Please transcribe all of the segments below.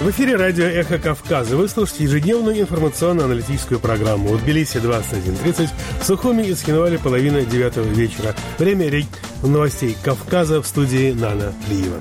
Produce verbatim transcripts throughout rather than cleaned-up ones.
В эфире радио «Эхо Кавказа». Вы слушаете ежедневную информационно-аналитическую программу. В Тбилиси двадцать один тридцать, в Сухуми и Схинвале половина девятого вечера. Время новостей Кавказа в студии Нана Лиева.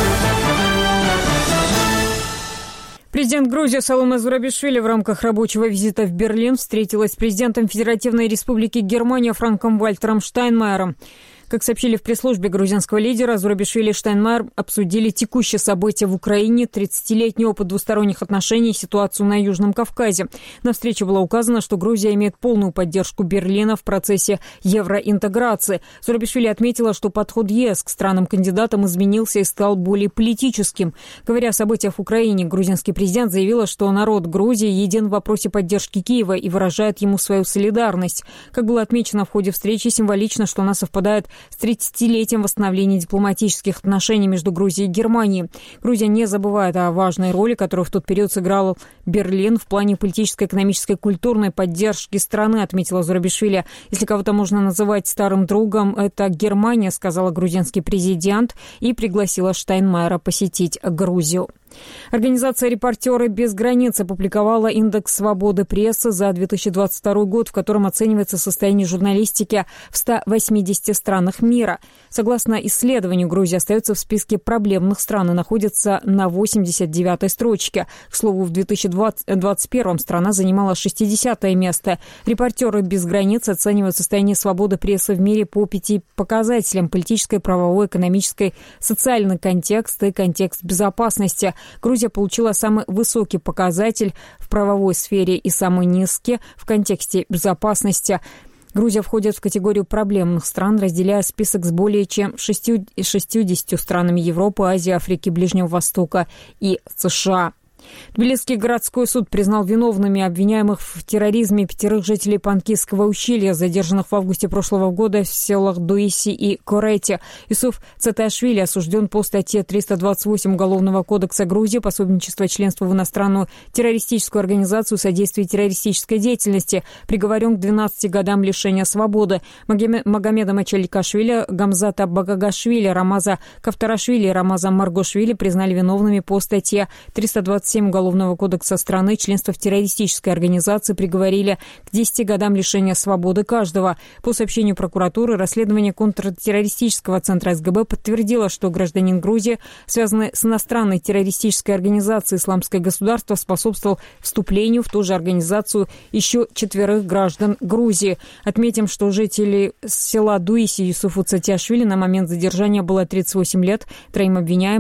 Президент Грузии Саломе Зурабишвили в рамках рабочего визита в Берлин встретилась с президентом Федеративной Республики Германия Франком Вальтером Штайнмайером. Как сообщили в пресс-службе грузинского лидера, Зурабишвили и Штайнмайер обсудили текущие события в Украине, тридцатилетний опыт двусторонних отношений и ситуацию на Южном Кавказе. На встрече было указано, что Грузия имеет полную поддержку Берлина в процессе евроинтеграции. Зурабишвили отметила, что подход ЕС к странам-кандидатам изменился и стал более политическим. Говоря о событиях в Украине, грузинский президент заявила, что народ Грузии един в вопросе поддержки Киева и выражает ему свою солидарность. Как было отмечено в ходе встречи, символично, что она совпадает с тридцатилетием восстановления дипломатических отношений между Грузией и Германией. Грузия не забывает о важной роли, которую в тот период сыграл Берлин в плане политической, экономической, культурной поддержки страны, отметила Зурабишвили. Если кого-то можно называть старым другом, это Германия, сказала грузинский президент и пригласила Штайнмайера посетить Грузию. Организация «Репортеры без границ» опубликовала индекс свободы прессы за две тысячи двадцать второй год, в котором оценивается состояние журналистики в ста восьмидесяти странах мира. Согласно исследованию, Грузия остается в списке проблемных стран и находится на восемьдесят девятой строчке. К слову, в две тысячи двадцать первом страна занимала шестидесятое место. «Репортеры без границ» оценивают состояние свободы прессы в мире по пяти показателям: политической, правовой, экономической, социальный контекст и контекст безопасности. Грузия получила самый высокий показатель в правовой сфере и самый низкий в контексте безопасности. Грузия входит в категорию проблемных стран, разделяя список с более чем шестьюдесятью странами Европы, Азии, Африки, Ближнего Востока и США. Тбилисский городской суд признал виновными обвиняемых в терроризме пятерых жителей Панкисского ущелья, задержанных в августе прошлого года в селах Дуиси и Корете. Юсуф Цаташвили осужден по статье триста двадцать восемь Уголовного кодекса Грузии «Пособничество членству в иностранную террористическую организацию, содействие террористической деятельности», приговорен к двенадцати годам лишения свободы. Магомеда Мачаликашвили, Гамзата Багагашвили, Рамаза Кавтарашвили и Рамаза Маргошвили признали виновными по статье триста двадцать семь Уголовного кодекса страны. Членство в террористической организации приговорили к десяти годам лишения свободы каждого. По сообщению прокуратуры, расследование контртеррористического центра СГБ подтвердило, что гражданин Грузии, связанный с иностранной террористической организацией «Исламское государство», способствовал вступлению в ту же организацию еще четверых граждан Грузии. Отметим, что жители села Дуиси Юсуфу Цатиашвили на момент задержания было тридцать восемь лет. Троим обвиняемым